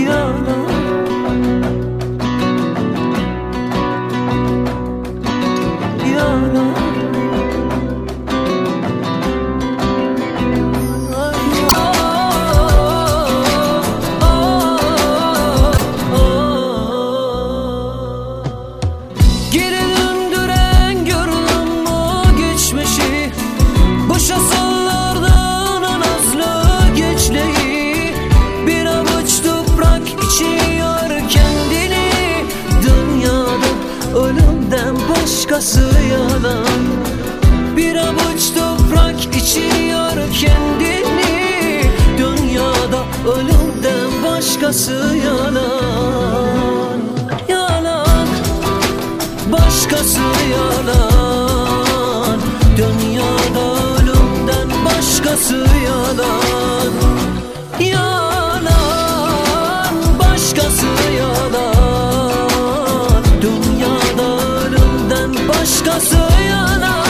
yalan. Yalan. Geri döndüren görürüm o geçmişi, boşa sallardan nazlı geçleyi. Bir avuç toprak içiyor kendini, dünyada ölümden başkası yalan. Bir avuç toprak içiyor kendini, dünyada ölümden başkası yalan. Yalan, başkası yalan. Dünyada ölümden başkası yalan. Yalan, başkası yalan. Dünyada ölümden başkası yalan.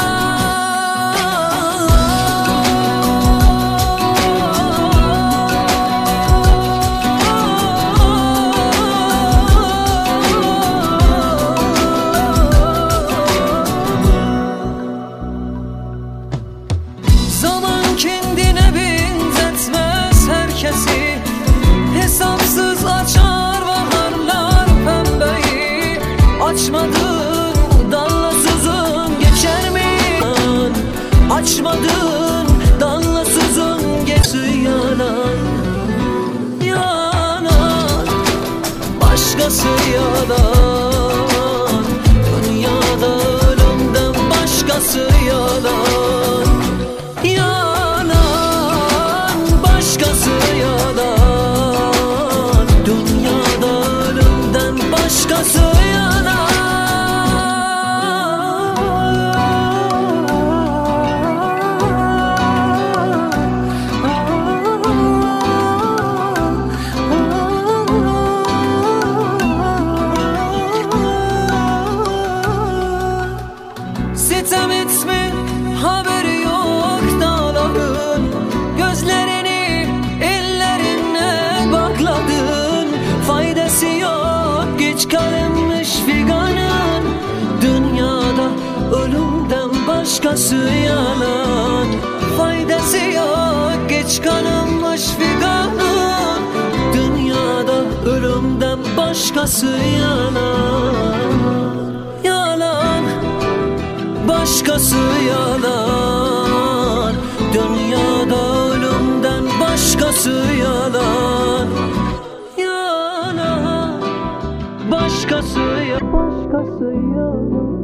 Zaman kendine benzetmez herkesi, hesapsız açar baharlar pembeyi. Açmadın dalla suzun geçer mi? Açmadın dalla suzun geçer yalan. Yalan, başkası yalan. Dünyada ölümden başkası yalan. Yalan, başkası yalan. Dünyada ölümden başkası yalan. Sitem etme, haberi yok dağların. Gözlerini ellerine bakladın. Faydası yok geç kalınmış figanın. Dünyada ölümden başkası yalan. Faydası yok geç kalınmış figanın. Dünyada ölümden başkası yalan. Yalan, başkası yalan. Dünyada ölümden başkası yalan. Yalan, başkası yalan. Başkası yalan.